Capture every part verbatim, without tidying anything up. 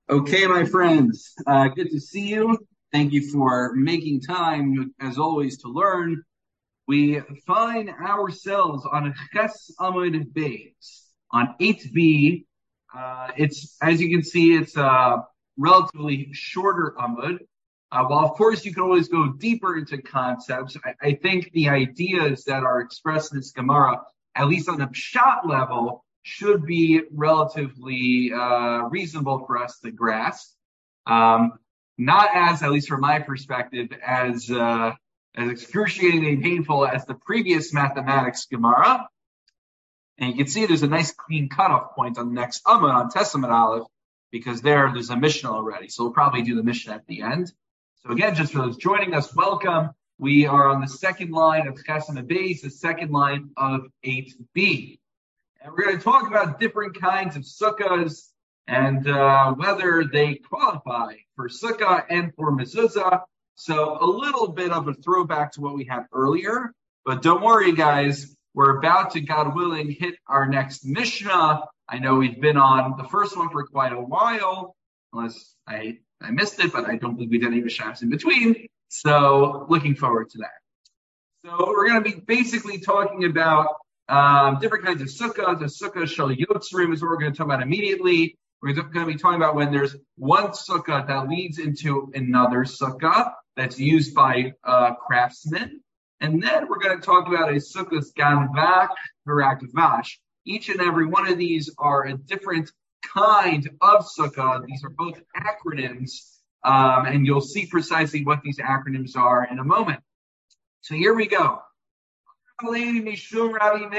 Okay, my friends, uh, good to see you. Thank you for making time, as always, to learn. We find ourselves on Ches Amud Beis, on eight B. Uh, it's, as you can see, it's a relatively shorter Amud. Uh, while, of course, you can always go deeper into concepts, I, I think the ideas that are expressed in this Gemara, at least on the Pshat level, should be relatively uh, reasonable for us to grasp. Um, not as, at least from my perspective, as uh, as excruciatingly painful as the previous mathematics Gemara. And you can see there's a nice clean cutoff point on the next Amud on Testament Aleph, because there there's a Mishnah already. So we'll probably do the Mishnah at the end. So again, just for those joining us, welcome. We are on the second line of Ches Amud Beis, the second line of eight B. And we're going to talk about different kinds of sukkahs and uh, whether they qualify for sukkah and for mezuzah. So a little bit of a throwback to what we had earlier. But don't worry, guys. We're about to, God willing, hit our next Mishnah. I know we've been on the first one for quite a while, unless I, I missed it, but I don't believe we did any Mishnahs in between. So looking forward to that. So we're going to be basically talking about Um, different kinds of sukkah. The sukkah shel yotzrim is what we're going to talk about immediately. We're going to be talking about when there's one sukkah that leads into another sukkah that's used by uh, craftsmen. And then we're going to talk about a sukkah's ganvach v'rakvash. Each and every one of these are a different kind of sukkah. These are both acronyms, um, and you'll see precisely what these acronyms are in a moment. So here we go. So you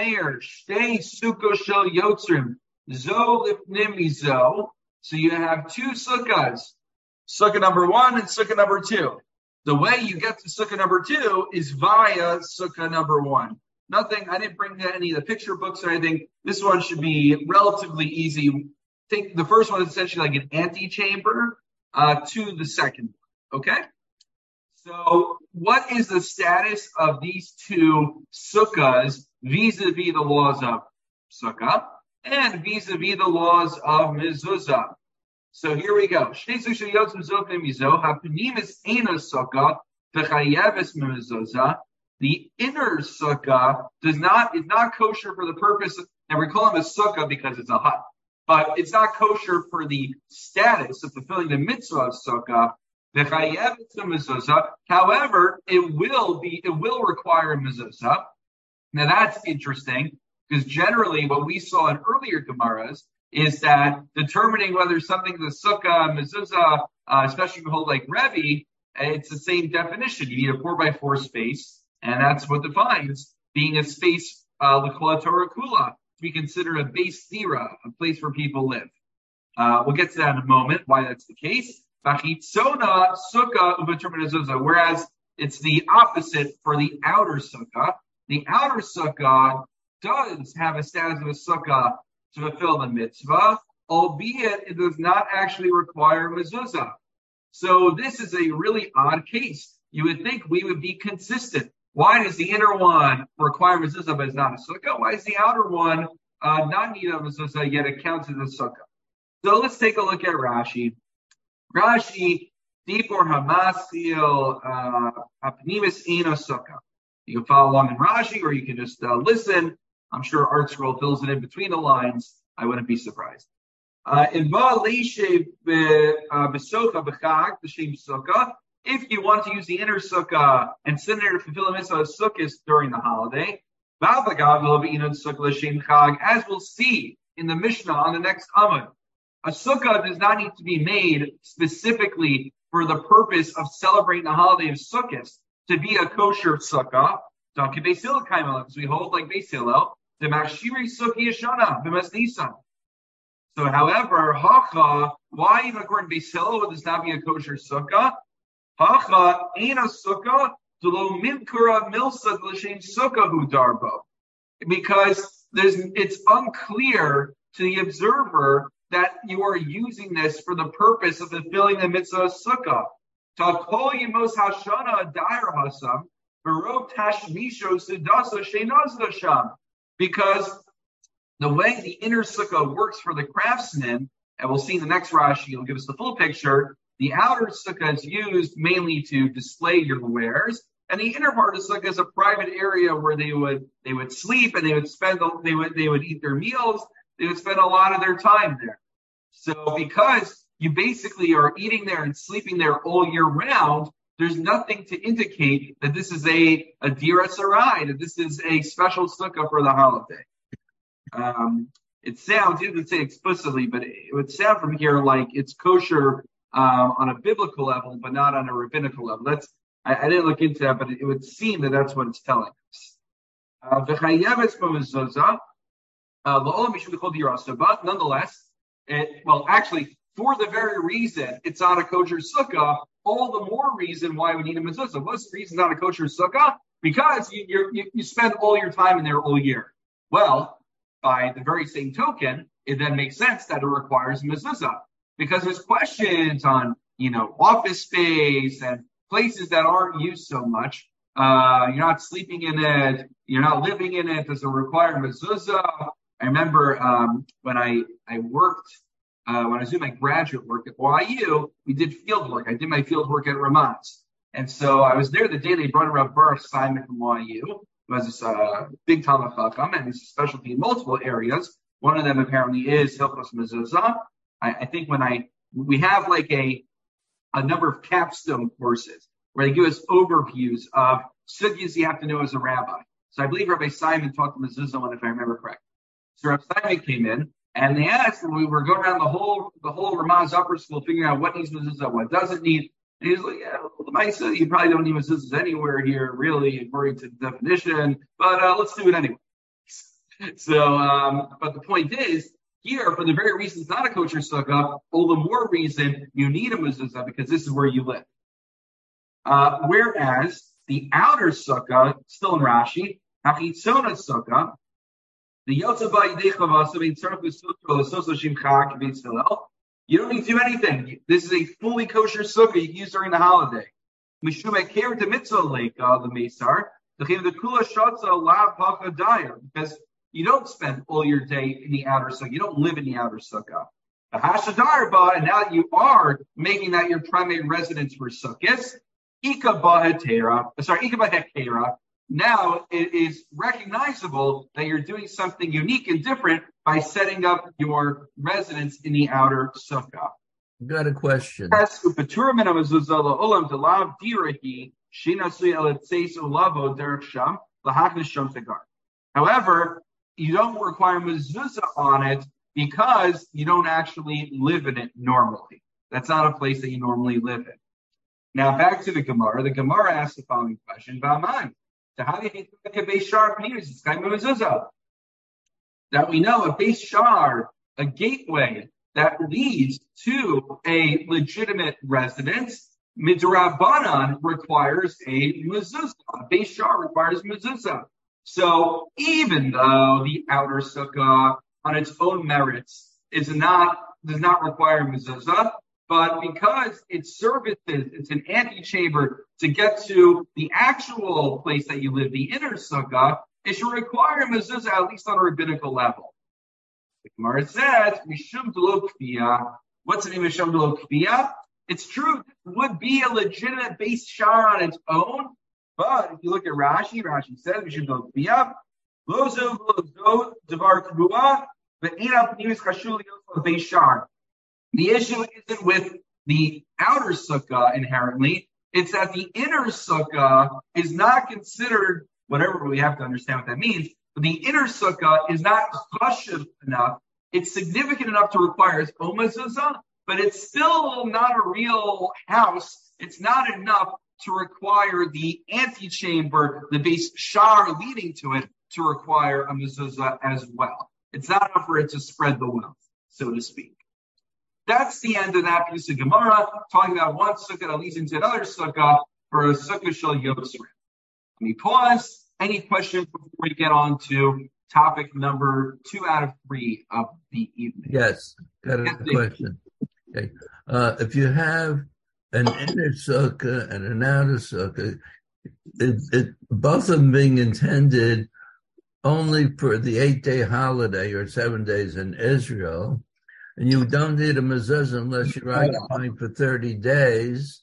have two sukkahs, sukkah number one and sukkah number two. The way you get to sukkah number two is via sukkah number one. Nothing, I didn't bring any of the picture books or anything. This one should be relatively easy. Think the first one is essentially like an antechamber uh, to the second one, okay? So what is the status of these two sukkahs vis-a-vis the laws of sukkah and vis-a-vis the laws of mezuzah? So here we go. The inner sukkah does not is not kosher for the purpose of, and we call it a sukkah because it's a hut, but it's not kosher for the status of fulfilling the mitzvah of sukkah. However, it will be, it will require a mezuzah. Now that's interesting because generally what we saw in earlier Gemaras is that determining whether something is a sukkah, mezuzah, uh, especially if you hold like Rebbe, it's the same definition. You need a four by four space, and that's what defines being a space, uh, l'kol Torah kula, to be considered a base thira, a place where people live. Uh, we'll get to that in a moment, why that's the case. Bachitzona sukkah u'betermin. Whereas it's the opposite for the outer sukkah. The outer sukkah does have a status of a sukkah to fulfill the mitzvah, albeit it does not actually require mezuzah. So this is a really odd case. You would think we would be consistent. Why does the inner one require mezuzah but it's not a sukkah? Why is the outer one uh, not need a mezuzah yet it counts as a sukkah? So let's take a look at Rashi. Rashi, Dipor Hamasil, Apnimis Eno Sukkah. You can follow along in Rashi, or you can just uh, listen. I'm sure Art Scroll fills it in between the lines. I wouldn't be surprised. In Ba'aleshe Besocha B'chag, B'Shem Sukkah, if you want to use the inner sukkah and send it to fulfill the mitzvah of sukkahs during the holiday, as we'll see in the Mishnah on the next Amud, a sukkah does not need to be made specifically for the purpose of celebrating the holiday of Sukkot to be a kosher sukkah. Because we hold like Beis Hillel, the Mashiri Sukkah Yeshana, the Nisan. So, however, Hacha, why even according to Beis Hillel would this not be a kosher sukkah? Hacha ain't a sukkah to lo minkura milsa l'shem sukkah hu darbo, because there's it's unclear to the observer that you are using this for the purpose of fulfilling the mitzvah of sukkah. Takol yemos hashana dair hasam v'rov tashmisho sudasa sheinaz sham, because the way the inner sukkah works for the craftsman And we'll see in the next Rashi, it'll give us the full picture. The outer sukkah is used mainly to display your wares, and the inner part of the sukkah is a private area where they would they would sleep and they would spend they would they would eat their meals. They would spend a lot of their time there. So because you basically are eating there and sleeping there all year round, there's nothing to indicate that this is a a dira sarai, that this is a special sukkah for the holiday. Um, it sounds, it doesn't say explicitly, but it would sound from here like it's kosher um, on a biblical level, but not on a rabbinical level. That's I, I didn't look into that, but it, it would seem that that's what it's telling us. Uh, but nonetheless, it, well, actually, for the very reason it's not a kosher sukkah, all the more reason why we need a mezuzah. What's the reason it's not a kosher sukkah? Because you, you you spend all your time in there all year. Well, by the very same token, it then makes sense that it requires mezuzah, because there's questions on, you know, office space and places that aren't used so much. Uh, you're not sleeping in it, you're not living in it. Does it require mezuzah? I remember um, when I I worked uh, when I was doing my graduate work at Y U, we did field work. I did my field work at Ramaz, and so I was there the day they brought Rav Baruch Simon from Y U. It was this uh, big Talmud Chacham, and he's a specialty in multiple areas. One of them apparently is Hilchos Mezuzah. I, I think when I we have like a a number of capstone courses where they give us overviews of sugyas you have to know as a rabbi. So I believe Rabbi Simon taught the mezuzah one, if I remember correctly. So Rabbi Simon came in and they asked, and we were going around the whole the whole Ramaz upper school figuring out what needs mezuzah, what doesn't need. And he was like, yeah, well, the Maisa, you probably don't need mezuzahs anywhere here, really, according to the definition, but uh, let's do it anyway. So, um, but the point is, here, for the very reason it's not a kosher sukkah, all the more reason you need a mezuzah, because this is where you live. Uh, whereas the outer sukkah, still in Rashi, hachitzona sukkah, the yotza ba'idei you don't need to do anything. This is a fully kosher sukkah you can use during the holiday. Because you don't spend all your day in the outer sukkah. You don't live in the outer sukkah. The hashadar, and now that you are making that your primary residence for sukkahs, Ika Bahetera, sorry, Ika Bahetera, now it is recognizable that you're doing something unique and different by setting up your residence in the outer sukkah. Got a question. However, you don't require mezuzah on it because you don't actually live in it normally. That's not a place that you normally live in. Now, back to the Gemara. The Gemara asks the following question: that we know a base shar, a gateway that leads to a legitimate residence, midrabanan requires a mezuzah. A base shar requires mezuzah. So even though the outer sukkah on its own merits is not does not require mezuzah, but because its services, it's an antechamber to get to the actual place that you live, the inner sukkah, it should require mezuzah at least on a rabbinical level. The Gemara says, Mishum D'lo Kfiyah. What's the name of Mishum D'lo Kfiyah? It's true, it would be a legitimate base shar on its own, but if you look at Rashi, Rashi says, Mishum D'lo Kfiyah, Lozo Lozo Devar Kruah, but Ena Pnimis Chashul Yosef base shar. The issue isn't with the outer sukkah inherently, it's that the inner sukkah is not considered, whatever we have to understand what that means, but the inner sukkah is not chashuv enough. It's significant enough to require its own mezuzah, but it's still not a real house. It's not enough to require the antechamber, the base shar leading to it, to require a mezuzah as well. It's not enough for it to spread the wealth, so to speak. That's the end of that piece of Gemara, talking about one sukkah that leads into another sukkah for a sukkah shel Yosef. Let me pause. Any questions before we get on to topic number two out of three of the evening? Yes, got a yes, question. Okay. Uh, if you have an inner sukkah and an outer sukkah, it, it, both of them being intended only for the eight-day holiday or seven days in Israel, and you don't need a mezuzah unless you're occupying for thirty days,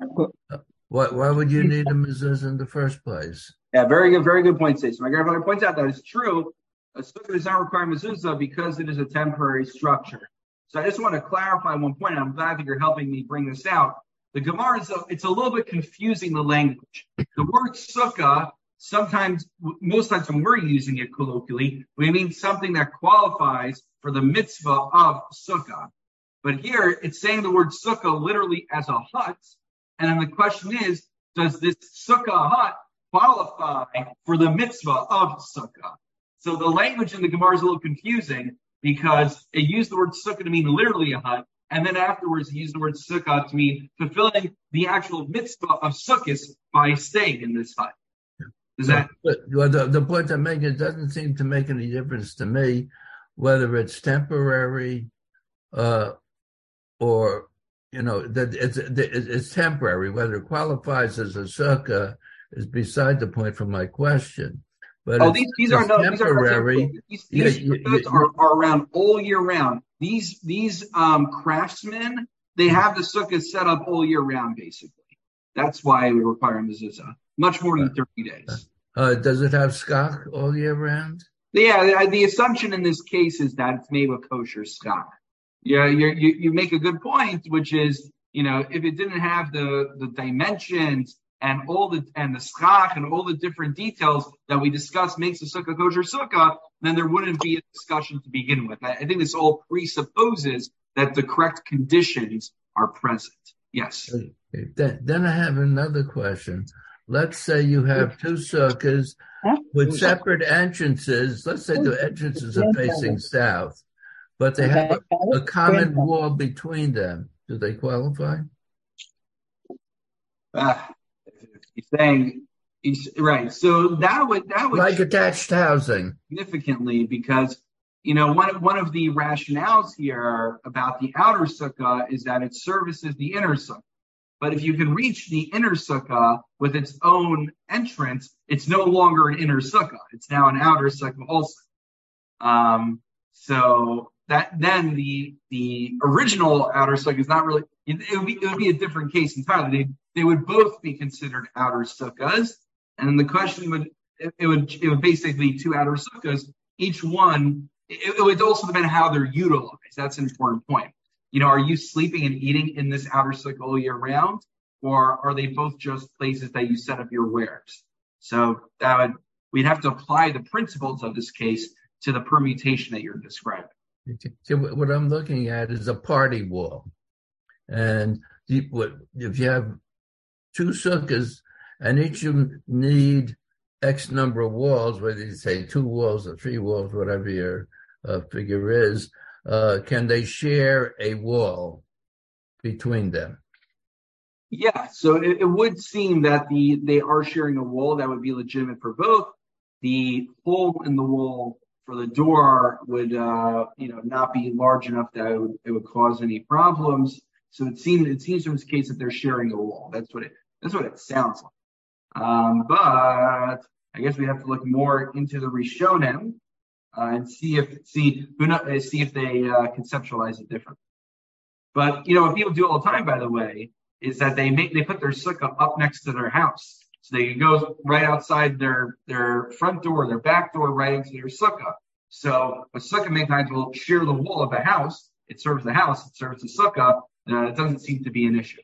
why, why would you need a mezuzah in the first place? Yeah, very good, very good point, Stacey. My grandfather points out that it's true. A sukkah does not require mezuzah because it is a temporary structure. So I just want to clarify one point, and I'm glad that you're helping me bring this out. The Gemara is a, it's a little bit confusing, the language. The word sukkah, sometimes, most times when we're using it colloquially, we mean something that qualifies for the mitzvah of sukkah. But here, it's saying the word sukkah literally as a hut. And then the question is, does this sukkah hut qualify for the mitzvah of sukkah? So the language in the Gemara is a little confusing because it used the word sukkah to mean literally a hut, and then afterwards it used the word sukkah to mean fulfilling the actual mitzvah of sukkahs by staying in this hut. Is that? But, well, the, the point I'm making, it doesn't seem to make any difference to me whether it's temporary uh, or, you know, that it's, it's temporary. Whether it qualifies as a sukkah is beside the point from my question. But oh, these, these are no, temporary. These, are, these, these yeah, you, you, are, are around all year round. These these um, craftsmen, they have the sukkah set up all year round, basically. That's why we require mezuzah. Much more than thirty days. Uh, does it have skach all year round? Yeah, the, the assumption in this case is that it's made with kosher skach. Yeah, you you you make a good point, which is, you know, if it didn't have the the dimensions and all the and the skach and all the different details that we discussed makes a sukkah kosher sukkah, then there wouldn't be a discussion to begin with. I, I think this all presupposes that the correct conditions are present. Yes. Okay. Then, then I have another question. Let's say you have two sukkahs with separate entrances. Let's say the entrances are facing south, but they have a, a common wall between them. Do they qualify? Uh, he's saying, he's right. So that would that would like attached housing significantly because, you know, one one of the rationales here about the outer sukkah is that it services the inner sukkah. But if you can reach the inner sukkah with its own entrance, it's no longer an inner sukkah. It's now an outer sukkah also. Um, so that then the the original outer sukkah is not really. It, it would be it would be a different case entirely. They they would both be considered outer sukkahs, and the question would it, it would it would basically be two outer sukkahs. Each one it, it would also depend on how they're utilized. That's an important point. You know, are you sleeping and eating in this outer sukkah all year round, or are they both just places that you set up your wares? So that would we'd have to apply the principles of this case to the permutation that you're describing. So what I'm looking at is a party wall, and if you have two sukkahs and each of them need X number of walls, whether you say two walls or three walls, whatever your uh, figure is. Uh, can they share a wall between them? Yeah, so it, it would seem that the they are sharing a wall that would be legitimate for both. The hole in the wall for the door would, uh, you know, not be large enough that it would, it would cause any problems. So it seems it seems in this case that they're sharing a wall. That's what it that's what it sounds like. Um, but I guess we have to look more into the Rishonim. Uh, and see if see who know, see if they uh, conceptualize it differently. But you know what people do all the time, by the way, is that they make they put their sukkah up next to their house, so they can go right outside their their front door, their back door, right into their sukkah. So a sukkah many times will share the wall of the house. It serves the house. It serves the sukkah. Uh, it doesn't seem to be an issue.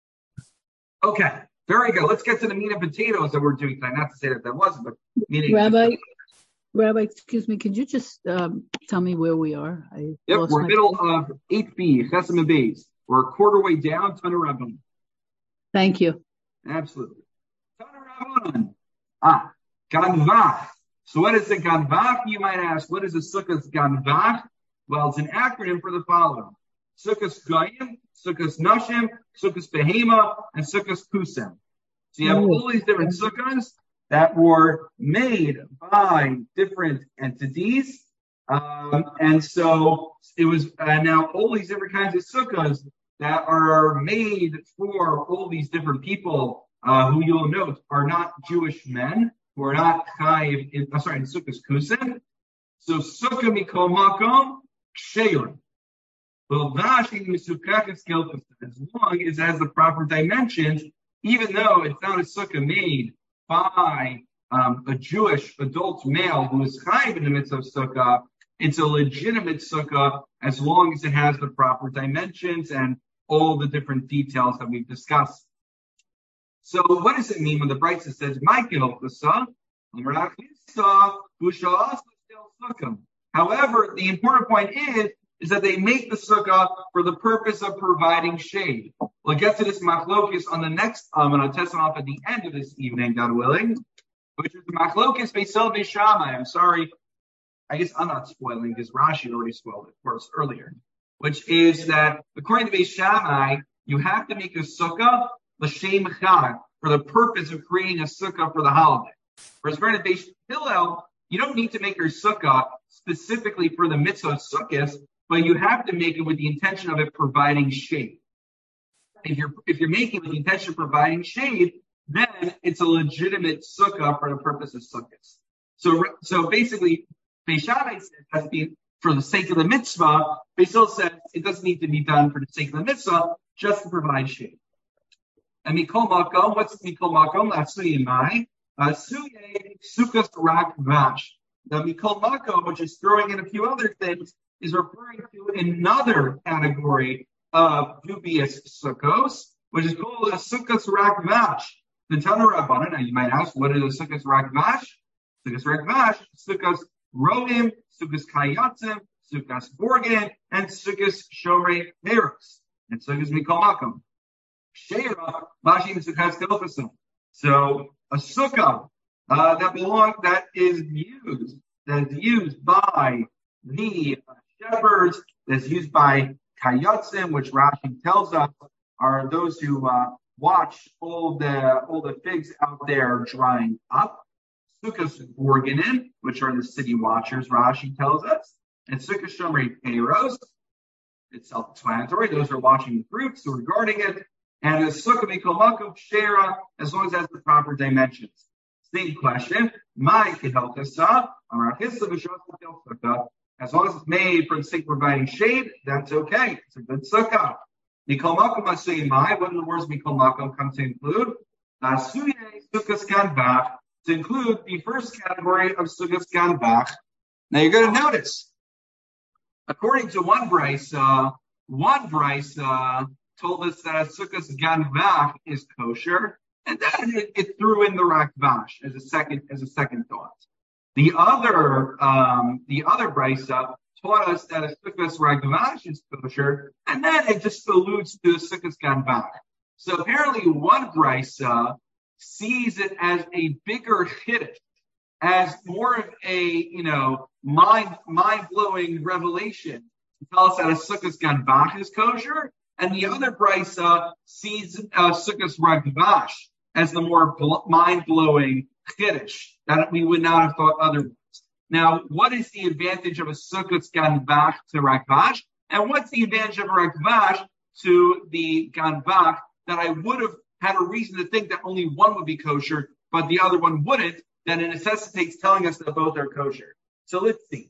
Okay, very good. Let's get to the meat and potatoes that we're doing tonight. Not to say that that wasn't, but meaning Rabbi. Rabbi, excuse me, could you just um, tell me where we are? I yep, lost we're my... middle of eight B, Chesem Beis. We're a quarter way down, Tana Rabbanan. Thank you. Absolutely. Tana Rabbanan. Ah, Ganvach. So what is a Ganvach, you might ask? What is a Sukkah's Ganvach? Well, it's an acronym for the following. Sukkah's Goyim, Sukkah's Nashim, Sukkah's Behema, and Sukkah's Kusem. So you have oh. all these different Sukkahs that were made by different entities. Um, and so it was uh, now all these different kinds of sukkahs that are made for all these different people uh, who you'll note are not Jewish men, who are not chayiv, in, I'm sorry, in sukkahs kusim. So sukkah mikol makom ksherim. Well, as long as it has the proper dimensions, even though it's not a sukkah made by um, a Jewish adult male who is chayiv in the mitzvah of sukkah, it's a legitimate sukkah as long as it has the proper dimensions and all the different details that we've discussed. So what does it mean when the Brisa says, however, the important point is, is that they make the sukkah for the purpose of providing shade. We'll get to this machlokis on the next, um, and I'll test it off at the end of this evening, God willing, which is the machlokis Beisel Beishamai. I'm sorry, I guess I'm not spoiling because Rashi already spoiled it for us earlier, which is that according to Beishamai, you have to make a sukkah l'shem chag for the purpose of creating a sukkah for the holiday. Whereas according to Beis Hillel, you don't need to make your sukkah specifically for the mitzvah of sukkahs, but you have to make it with the intention of it providing shade. If you're if you're making it with the intention of providing shade, then it's a legitimate sukkah for the purpose of sukkahs. So so basically, Beis Shammai says it has to be for the sake of the mitzvah. Beis Hillel says it doesn't need to be done for the sake of the mitzvah, just to provide shade. And mikol makom, what's mikol makom? Asuye mai, asuye sukkos rak vash. The mikol makom, which is throwing in a few other things, is referring to another category of dubious sukkos, which is called a sukkos rak vash. The Tana Rabbanan. Now you might ask, what is a sukkos rak vash? Sukkos rak vash, sukkos roim, sukkos kayatzim, sukkos borgin, and sukkos shomrei heros, and sukkos mikol makom. Sheira, Mashim Sukkah's Kilfasim. So a sukkah uh, that belongs, that is used, that is used by the uh, shepherds, that's used by Kayatzim, which Rashi tells us are those who uh, watch all the all the figs out there drying up. Sukkahs Borginin, which are the city watchers, Rashi tells us, and Sukkah Shomrei Peros, it's self-explanatory. Those are watching the fruits, who are guarding it. And the sukkah mikol makom shera, as long as it has the proper dimensions. Same question. My kidhalkasa, as long as it's made for the sake of providing shade, that's okay. It's a good sukkah. Mikol makom asuye mai. What in the words mikol makom come to include? Asuye sukkahs ganbach, to include the first category of sukkahs ganbach. Now you're going to notice, according to one brisa, one brisa told us that a sukkah's ganvach is kosher, and then it, it threw in the rakvash as a second as a second thought. The other um, the other brisa taught us that a sukkah's rakvash is kosher, and then it just alludes to a sukkah's ganvach. So apparently, one brisa sees it as a bigger chiddush, as more of a you know mind mind blowing revelation to tell us that a sukkah's ganvach is kosher. And the other brisa sees uh, sukkahs rakvash as the more bl- mind-blowing chiddush that we would not have thought otherwise. Now, what is the advantage of a sukkahs ganvach to rakvash, and what's the advantage of a rakvash to the ganvach that I would have had a reason to think that only one would be kosher, but the other one wouldn't? Then it necessitates telling us that both are kosher. So let's see.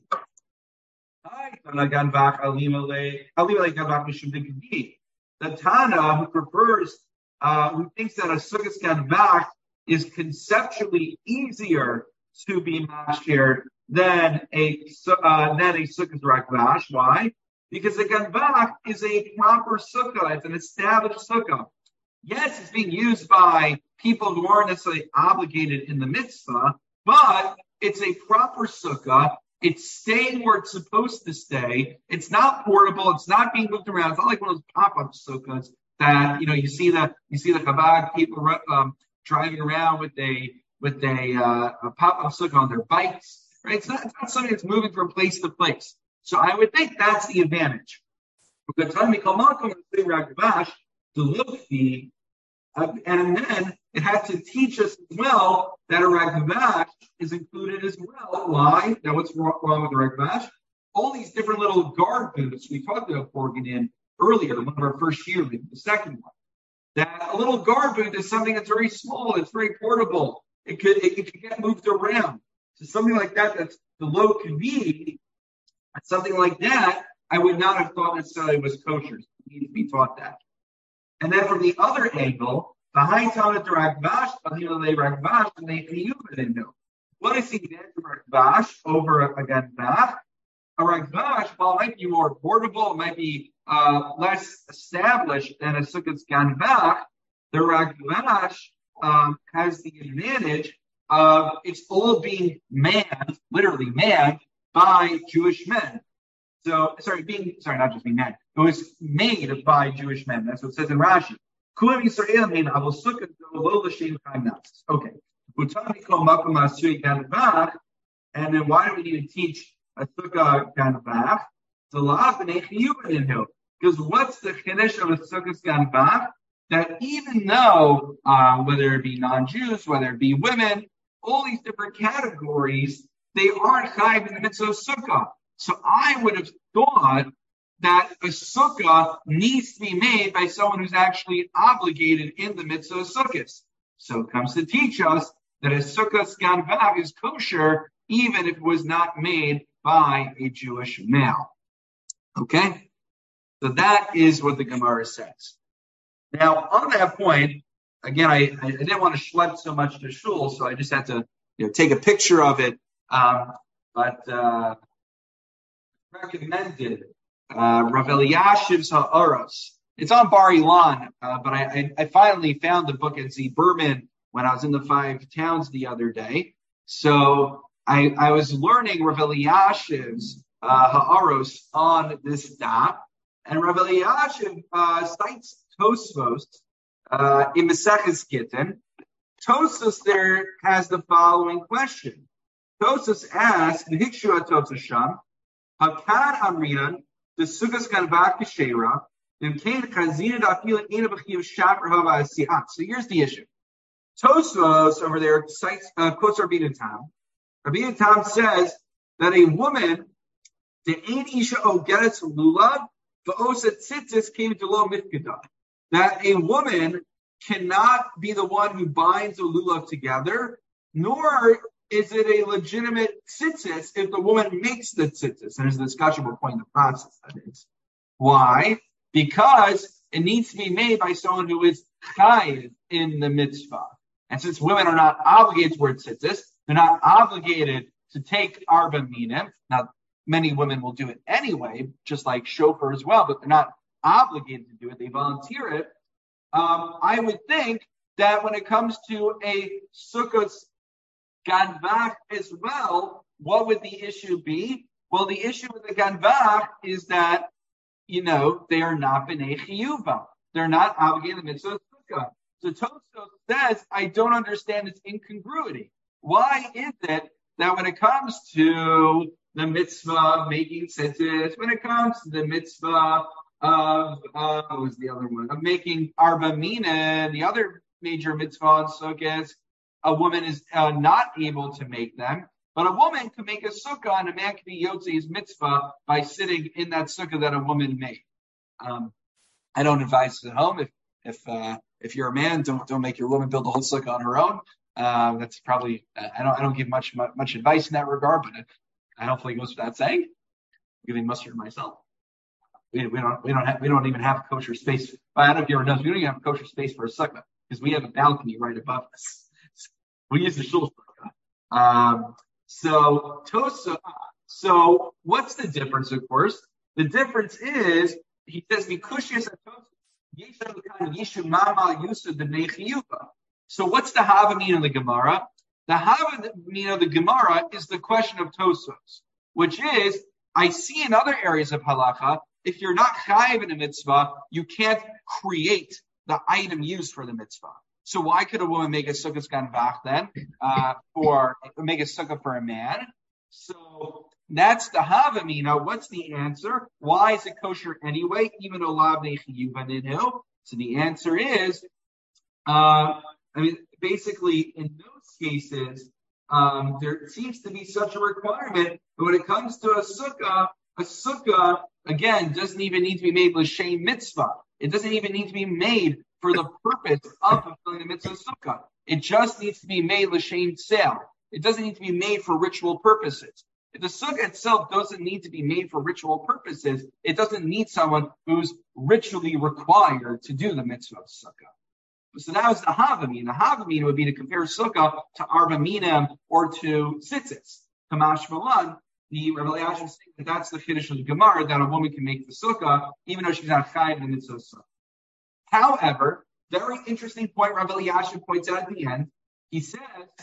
The Tana, who prefers, uh, who thinks that a sukkahs ganvach is conceptually easier to be mashir than a uh, than a sukkahs rakvash. Why? Because the ganvach is a proper sukkah; it's an established sukkah. Yes, it's being used by people who aren't necessarily obligated in the mitzvah, but it's a proper sukkah. It's staying where it's supposed to stay. It's not portable. It's not being moved around. It's not like one of those pop-up sukkahs that you know you see the you see the Chabad people um, driving around with a with a, uh, a pop-up sukkah on their bikes. Right? It's not, it's not something that's moving from place to place. So I would think that's the advantage. The time we come out to Ragvash to look the uh, and then it had to teach us as well that a ragvash is included as well. Why? Now, what's wrong, wrong with the ragvash? All these different little guard boots we talked about Borgin in earlier, one of our first year, the second one. That a little guard boot is something that's very small, it's very portable. It could it, it could get moved around. So something like that, that's the low kavod, something like that I would not have thought necessarily it was kosher. So we need to be taught that. And then from the other angle, the high Talmud to Ragvash, Ragvash, and they didn't know. What is the advantage of Ragvash over a Ganvach? A Ragvash, while it might be more portable, it might be uh, less established than a Sukkot's Ganvach, the Ragvash um, has the advantage of it's all being manned, literally manned, by Jewish men. So, sorry, being, sorry, not just being manned. It was made by Jewish men. That's what it says in Rashi. Okay. And then why do we need to teach a sukkah ganvach? Because what's the chiddush of a sukkah ganvach? That even though, uh, whether it be non-Jews, whether it be women, all these different categories, they aren't chayv in the mitzvah of sukkah. So I would have thought that a sukkah needs to be made by someone who's actually obligated in the mitzvah of sukkahs. So it comes to teach us that a sukkah ganvach is kosher even if it was not made by a Jewish male. Okay? So that is what the Gemara says. Now, on that point, again, I, I didn't want to schlep so much to shul, so I just had to you know, take a picture of it. Um, but uh, recommended uh, Rav Elyashiv's Ha'aros. It's on Bar Ilan, uh, but I, I, I finally found the book at Z Berman when I was in the Five Towns the other day. So I, I was learning Rav Elyashiv's uh, Ha'aros on this daf, and Rav Elyashiv uh, cites Tosfos uh, in Maseches Gittin. Tosfos there has the following question. Tosfos asks, "Hikshu Tosfos Sham, Hakan Amrinan, the Sukkos Ganvach Keshera, and Kain Chazina Dafila Ina B'Chiv Shaper Hava Asiat." So here's the issue. Tosfos over there cites uh, quotes Rabbi Tam. Rabbi Tam says that a woman, the Ein Isha Ogeretz Lulav, V'Osa Tzitzis came to Lo Mifkedah. That a woman cannot be the one who binds the lulav together, nor is it a legitimate tzitzis if the woman makes the tzitzis. And there's a discussion about point in the process, that is. Why? Because it needs to be made by someone who is chayiv in the mitzvah. And since women are not obligated to wear tzitzis, they're not obligated to take arba minim. Now, many women will do it anyway, just like shofar as well, but they're not obligated to do it, they volunteer it. Um, I would think that when it comes to a sukkos ganvach as well, what would the issue be? Well, the issue with the ganvach is that, you know, they are not b'nei chiyuva. They're not obligated to the mitzvah sukkah. So Tosfos says, I don't understand its incongruity. Why is it that when it comes to the mitzvah of making tzitzis, when it comes to the mitzvah of, uh, what was the other one? Of making arba mina, the other major mitzvah on sukkahs, a woman is uh, not able to make them, but a woman can make a sukkah and a man can be yotze's mitzvah by sitting in that sukkah that a woman made. Um, I don't advise it at home. If if uh, if you're a man, don't don't make your woman build a whole sukkah on her own. Uh, that's probably uh, I don't I don't give much much advice in that regard, but I hopefully it goes without saying. I'm giving mustard myself. We, we don't we don't have we don't even have kosher space. I don't know if you ever noticed, we don't even have kosher space for a sukkah because we have a balcony right above us. We use the shul sukkah. Um, so tosa. So what's the difference? Of course, the difference is he says mikushiyas atosa. So what's the havamin of the Gemara? The havamin of the Gemara is the question of Tosfos, which is I see in other areas of halacha. If you're not chayiv in a mitzvah, you can't create the item used for the mitzvah. So why could a woman make a sukkah ganvach then, uh, or make a sukkah for a man? So that's the havamina. What's the answer? Why is it kosher anyway, even though lav nechiyuvaninu? So the answer is, uh, I mean, basically in those cases, um, there seems to be such a requirement. But when it comes to a sukkah, a sukkah, again, doesn't even need to be made l'shem mitzvah. It doesn't even need to be made for the purpose of fulfilling the mitzvah sukkah. It just needs to be made l'shem sale. It doesn't need to be made for ritual purposes. If the sukkah itself doesn't need to be made for ritual purposes, it doesn't need someone who's ritually required to do the mitzvah of sukkah. So that was the Havamin. The Havamin would be to compare sukkah to Arba Minim or to tzitzis. Kamash Malan, the Rebbe Eliashib is saying that that's the Chiddush of the Gemara, that a woman can make the sukkah even though she's not chayav in the mitzvah of sukkah. However, very interesting point Rebbe Eliashib points out at the end. He says,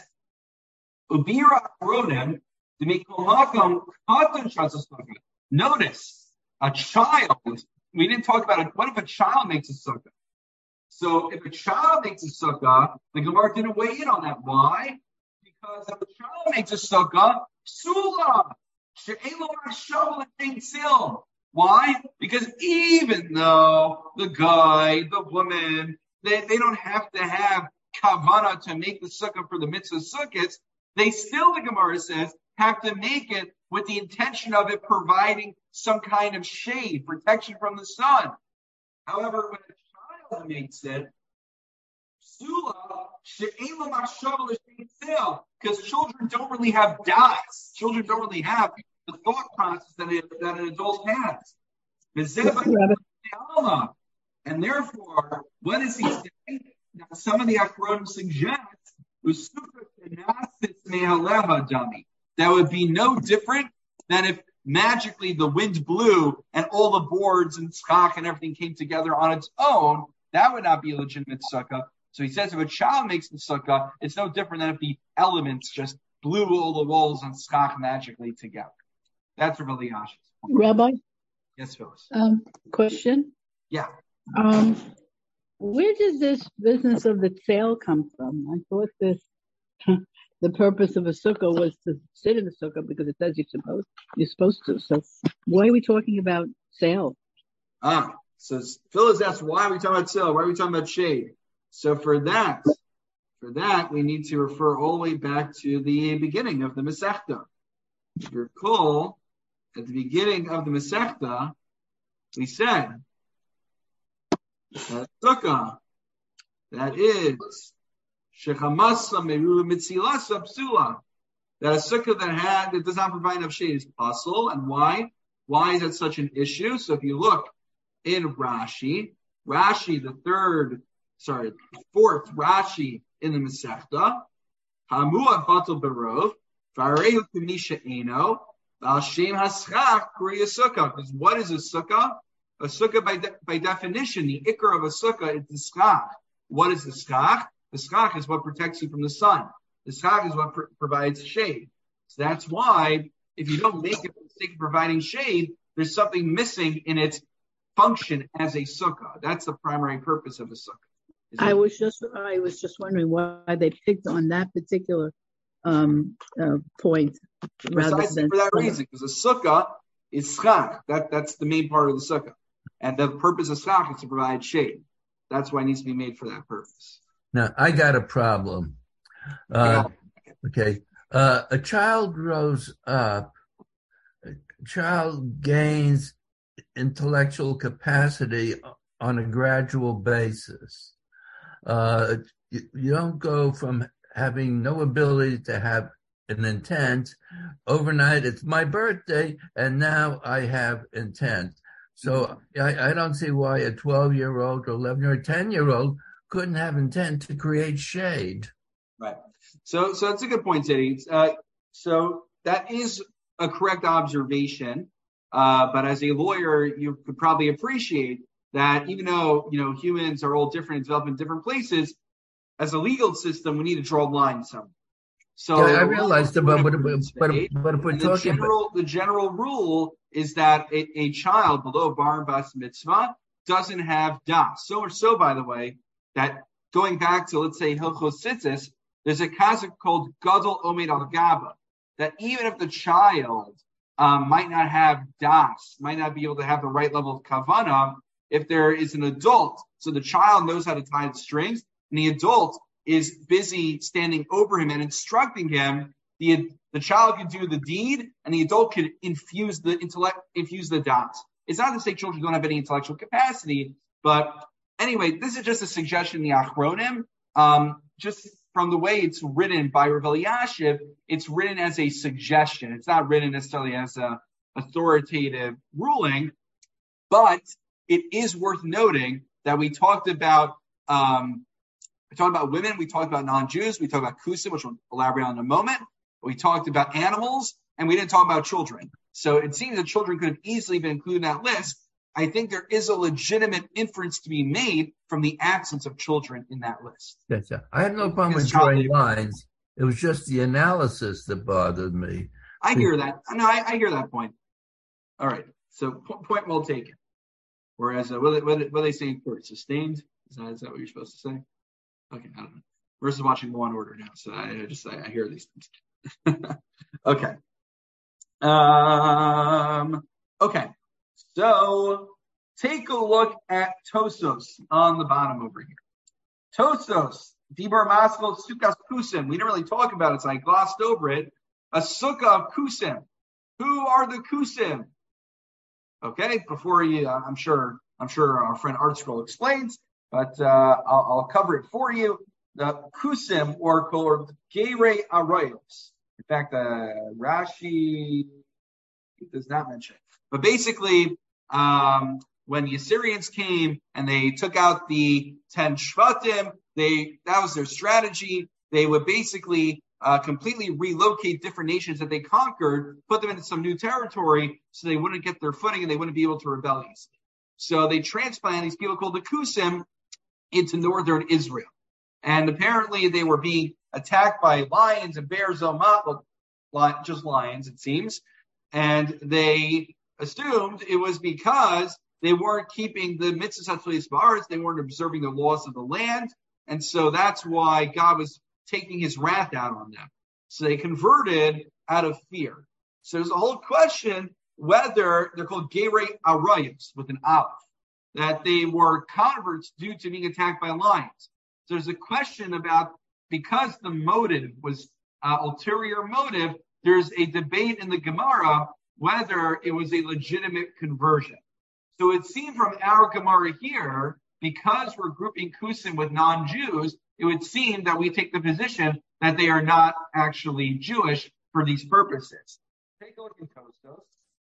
Ubira Aronim, to make kolmakam katan sukkah. Notice, a child, we didn't talk about it. What if a child makes a sukkah? So if a child makes a sukkah, the Gemara didn't weigh in on that. Why? Because if a child makes a sukkah, psula, she'elo shovel and sil. Why? Because even though the guy, the woman, they, they don't have to have kavana to make the sukkah for the mitzvah sukkahs, they still, the Gemara says, have to make it with the intention of it providing some kind of shade, protection from the sun. However, when a child makes it, because children don't really have dots. Children don't really have the thought process that, it, that an adult has. And therefore, what does he say? Now, some of the Achronim suggest that would be no different than if magically the wind blew and all the boards and schach and everything came together on its own. That would not be a legitimate sukkah. So he says if a child makes the sukkah, it's no different than if the elements just blew all the walls and schach magically together. That's Rebbe Eliashib's point. Rabbi? Yes, Phyllis. Um, question? Yeah. Um, where does this business of the sale come from? I thought this, the purpose of a sukkah was to sit in the sukkah because it says you're supposed, you're supposed to. So why are we talking about sale? Ah, so Phyllis asks, why are we talking about sale? Why are we talking about shade? So for that, for that, we need to refer all the way back to the beginning of the Masechta. If you recall, at the beginning of the Masechta, we said that sukkah, that is shechamasa meru mitzilasa psula, that a sukkah that had that does not provide enough shade is pasul. And why? Why is that such an issue? So if you look in Rashi, Rashi, the third, sorry, fourth Rashi in the Masechta, Hamuah batal barov, v'arehu kumisha eno, v'al-shem haschach kuri a sukkah. Because what is a sukkah? A sukkah, by de- by definition, the ikar of a sukkah is the schach. What is the schach? The schach is what protects you from the sun. The schach is what pr- provides shade. So that's why, if you don't make it for the sake of providing shade, there's something missing in its function as a sukkah. That's the primary purpose of a sukkah. I was just I was just wondering why they picked on that particular um, uh, point. Rather Precisely than for that reason, because a sukkah is schach. That that's the main part of the sukkah, and the purpose of schach is to provide shade. That's why it needs to be made for that purpose. Now I got a problem. Uh, okay, uh, a child grows up. A child gains intellectual capacity on a gradual basis. Uh, you, you don't go from having no ability to have an intent overnight. It's my birthday, and now I have intent. So I, I don't see why a twelve-year-old or eleven or ten-year-old couldn't have intent to create shade. Right. So, so it's a good point, Teddy. Uh, so that is a correct observation. Uh, but as a lawyer, you could probably appreciate that even though, you know, humans are all different and develop in different places, as a legal system, we need to draw lines somewhere. So yeah, I realized, but, but, but, but, but if we're talking the general, about... the general rule is that a, a child below bar and bas mitzvah doesn't have das. So or so, by the way, that going back to, let's say, Hilchos Tzitzis, there's a kazak called Gadol Omed al Gaba, that even if the child um, might not have das, might not be able to have the right level of kavana, if there is an adult, so the child knows how to tie the strings, and the adult is busy standing over him and instructing him, the the child can do the deed, and the adult can infuse the intellect, infuse the das. It's not to say children don't have any intellectual capacity, but anyway, this is just a suggestion in the Achronim. Um, just from the way it's written by Rav Elyashiv, it's written as a suggestion. It's not written necessarily as a authoritative ruling, but it is worth noting that we talked about um, we talked about women, we talked about non-Jews, we talked about kusim, which we'll elaborate on in a moment. We talked about animals, and we didn't talk about children. So it seems that children could have easily been included in that list. I think there is a legitimate inference to be made from the absence of children in that list. Yes, yeah. I have no problem with drawing lines. It was just the analysis that bothered me. I hear that. No, I, I hear that point. All right. So point well taken. Whereas, uh, what, what, what are they saying first? Sustained? Is that, is that what you're supposed to say? Okay, I don't know. Versus watching Law and Order now, so I, I just I, I hear these things. Okay. Um. Okay. So take a look at Tosos on the bottom over here. Tosos, Dibur Maskal Sukkah Kusim. We didn't really talk about it, so I glossed over it. A sukkah of Kusim. Who are the Kusim? Okay, before you, uh, I'm sure, I'm sure our friend Art Scroll explains, but uh, I'll, I'll cover it for you. The Kusim, or called Geirei Arayos. In fact, uh, Rashi does not mention it. But basically, um, when the Assyrians came and they took out the ten Shvatim, they that was their strategy. They would basically uh, completely relocate different nations that they conquered, put them into some new territory, so they wouldn't get their footing and they wouldn't be able to rebel easily. So they transplanted these people called the Kusim into northern Israel. And apparently they were being attacked by lions and bears, well, just lions, it seems. And they assumed it was because they weren't keeping the mitzvahs hatzlius ba'aretz, they weren't observing the laws of the land, and so that's why God was taking his wrath out on them. So they converted out of fear. So there's a whole question whether they're called Geirei Arayos with an aleph, that they were converts due to being attacked by lions. So there's a question about, because the motive was uh, ulterior motive, there's a debate in the Gemara whether it was a legitimate conversion. So it seemed from our Gemara here, because we're grouping Kusim with non-Jews, it would seem that we take the position that they are not actually Jewish for these purposes. Take a look at Tostos.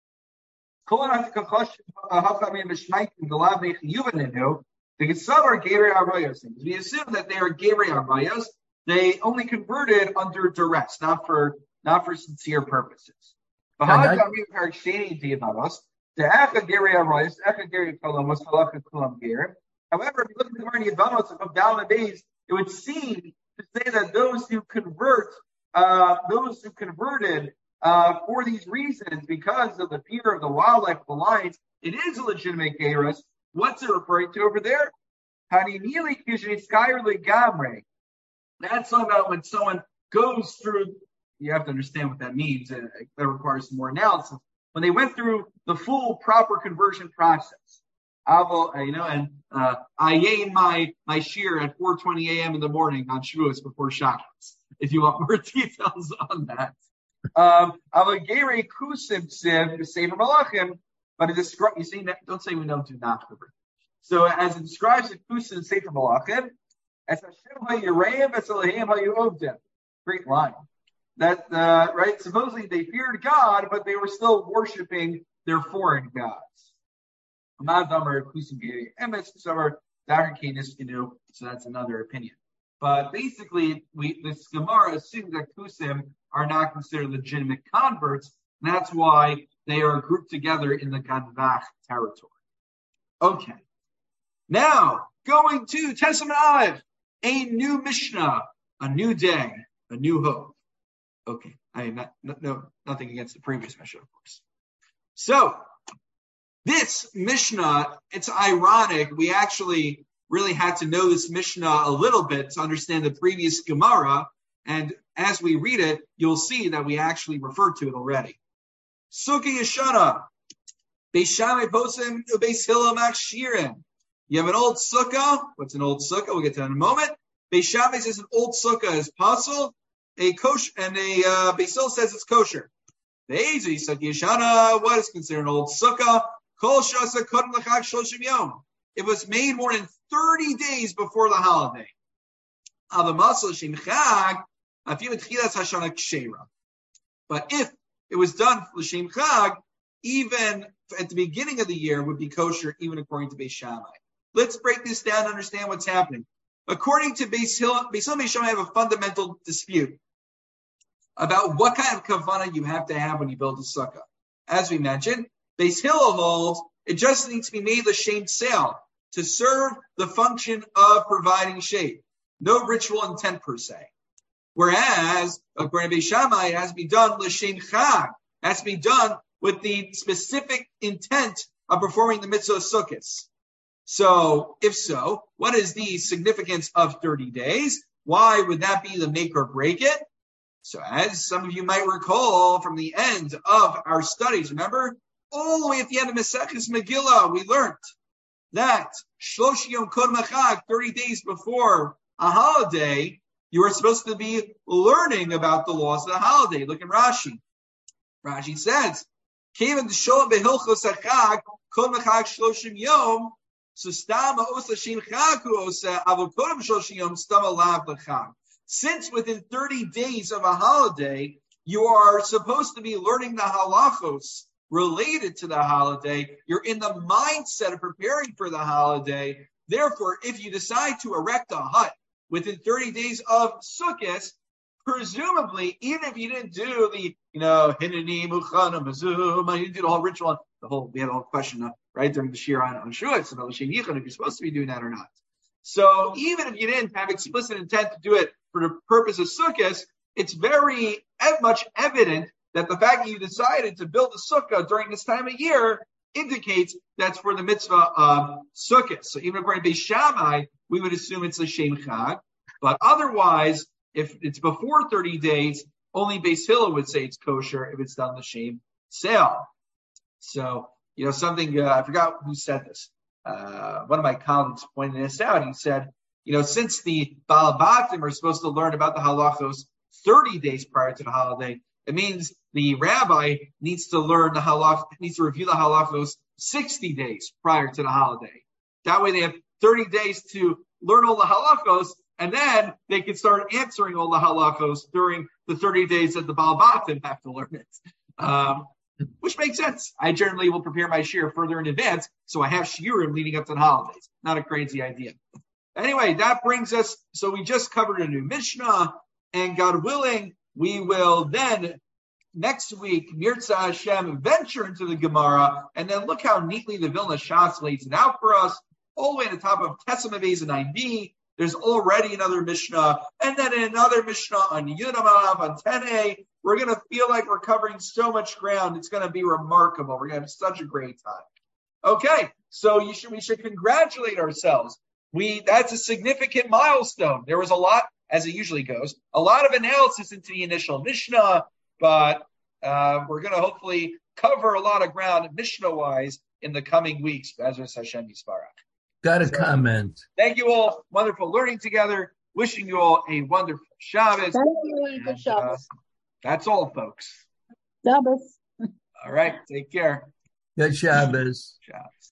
We assume that they are Geirei Arayos. They only converted under duress, not for not for sincere purposes. However, if you look at the Yevamos of Dalma Bays, it would seem to say that those who convert, uh, those who converted uh, for these reasons, because of the fear of the wildlife of the lions, it is a legitimate Geirus. What's it referring to over there? That's about when someone goes through. You have to understand what that means. That requires some more analysis. When they went through the full proper conversion process, Avo, you know, and uh, I ate my my shear at four twenty a.m. in the morning on Shavuos before Shabbos. If you want more details on that, um, Avagere Kusim Siv Sefer Malachim, but it describes. You see, don't say we don't do not convert. So as it describes the Kusim Sefer Malachim, as Hashem HaYireim, as Elohim HaYuovdim. Great line. That, uh, right, supposedly they feared God, but they were still worshiping their foreign gods. So that's another opinion. But basically, we this Gemara assumes that Kusim are not considered legitimate converts, and that's why they are grouped together in the Ganvach territory. Okay. Now, going to Testament Aleph, a new Mishnah, a new day, a new hope. Okay, I mean, not, no, no, nothing against the previous Mishnah, of course. So, this Mishnah, it's ironic. We actually really had to know this Mishnah a little bit to understand the previous Gemara, and as we read it, you'll see that we actually referred to it already. Sukkah Yeshana, Beis Shammai Posem Beis Hillel Machshirin. You have an old sukkah. What's an old sukkah? We'll get to that in a moment. Beis Shammai says an old sukkah is pasul. A kosher, and a uh, Beis Hillel says it's kosher. The Ezi Sukkah Yeshana, what is considered an old sukkah? Kol shasa kodem l'chag shloshim yom. It was made more than thirty days before the holiday. But if it was done l'shem chag, even at the beginning of the year would be kosher, even according to Beis Shammai. Let's break this down and understand what's happening. According to Beis Hillel, Beis Hillel and Beis Shammai have a fundamental dispute about what kind of kavanah you have to have when you build a sukkah. As we mentioned, Beis Hillel holds it just needs to be made l'shem tzeil, to serve the function of providing shade. No ritual intent per se. Whereas, according to Beis Shammai, it has to be done l'shem chag. It has to be done with the specific intent of performing the mitzvah of sukkahs. So, if so, what is the significance of thirty days? Why would that be the make or break it? So, as some of you might recall from the end of our studies, remember, all the way at the end of Maseches Megillah, we learned that Shlosh Yom Kodem Chag, thirty days before a holiday, you are supposed to be learning about the laws of the holiday. Look at Rashi. Rashi says, "Kevan d'sholem behilchos hachag kol mechag shloshim yom, so stama osa shem chag hu osa avol kodem shloshim yom stama lav l'chag." Since within thirty days of a holiday, you are supposed to be learning the halachos related to the holiday, you're in the mindset of preparing for the holiday. Therefore, if you decide to erect a hut within thirty days of Sukkot, presumably, even if you didn't do the, you know, Hineni, Muchana, Mazum, you didn't do the whole ritual, the whole, we had a whole question, uh, right, during the Shir on, on Shuas, about L'Shem Yichud, if you're supposed to be doing that or not. So, even if you didn't have explicit intent to do it for the purpose of Sukkot, it's very much evident that the fact that you decided to build a sukkah during this time of year indicates that's for the mitzvah of sukkah. So even according to Beis Shammai, we would assume it's a Shem Chag. But otherwise, if it's before thirty days, only Beis Hillel would say it's kosher if it's done the Shem Tzeil. So, you know, something, uh, I forgot who said this. Uh, one of my colleagues pointed this out. He said, you know, since the Baal Batim are supposed to learn about the halachos thirty days prior to the holiday, it means the rabbi needs to learn the halach, needs to review the halachos sixty days prior to the holiday. That way they have thirty days to learn all the halachos, and then they can start answering all the halachos during the thirty days that the Baal Batim have to learn it. Um, which makes sense. I generally will prepare my shir further in advance, so I have shiurim leading up to the holidays. Not a crazy idea. Anyway, that brings us, so we just covered a new Mishnah, and God willing, we will then, next week, Mirza Hashem, venture into the Gemara, and then look how neatly the Vilna Shas lays it out for us, all the way to the top of Tesam Beis and nine b. There's already another Mishnah, and then another Mishnah on Yudamav, on ten a. We're going to feel like we're covering so much ground. It's going to be remarkable. We're going to have such a great time. Okay, so you should, we should congratulate ourselves. We That's a significant milestone. There was a lot, as it usually goes, a lot of analysis into the initial Mishnah, but uh, we're going to hopefully cover a lot of ground Mishnah-wise in the coming weeks, as Hashem Yisparach. Got a so, comment. Thank you all. Wonderful learning together. Wishing you all a wonderful Shabbos. Thank you. And good Shabbos. Uh, that's all, folks. Shabbos. All right. Take care. Good Shabbos. Shabbos.